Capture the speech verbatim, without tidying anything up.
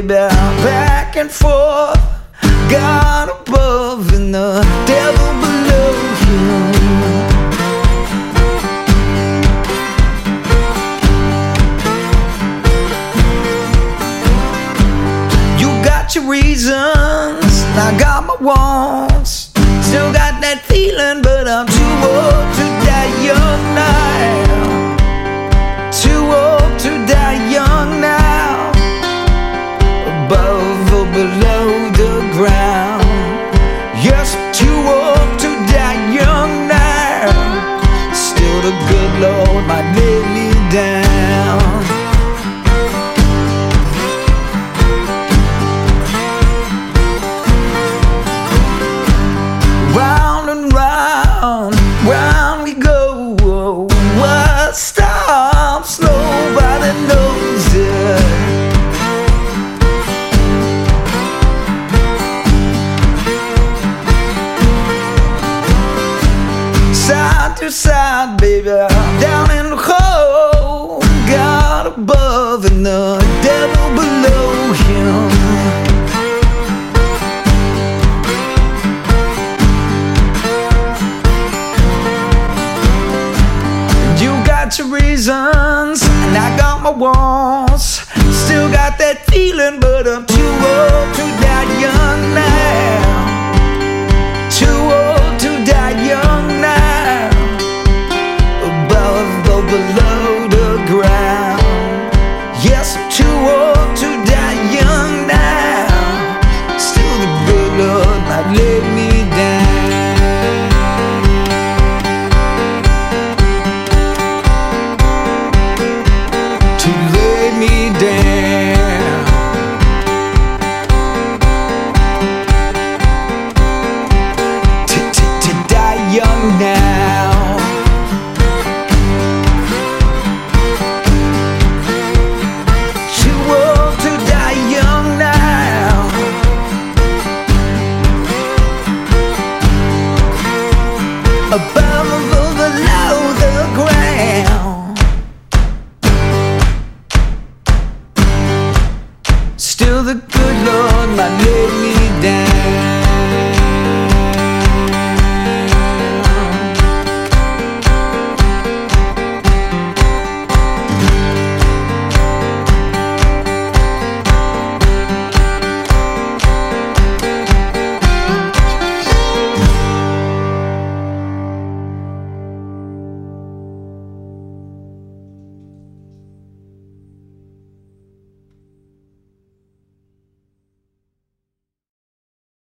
baby, back and forth, God above and the devil below you. You got your reasons, I got my wants. Still got that feeling, but I'm too old to die young now. Too old to die young now. Above or below the ground. Yes, I'm too old to die young now. Still the good Lord might lay me down. Round and round, round we go. What stops, nobody knows it. Side to side, baby, down in the hole. God above and the devil below him. Your reasons, and I got my wants. Still got that feeling, but I'm too old to die young now. Too old to die young now. Above or below the ground. Yes, I'm too old to die young now. Still the good Lord might lay me down. Me down. To, to, to die young now. Too old to die young now. Above or below the ground. Still the good Lord might lay me down.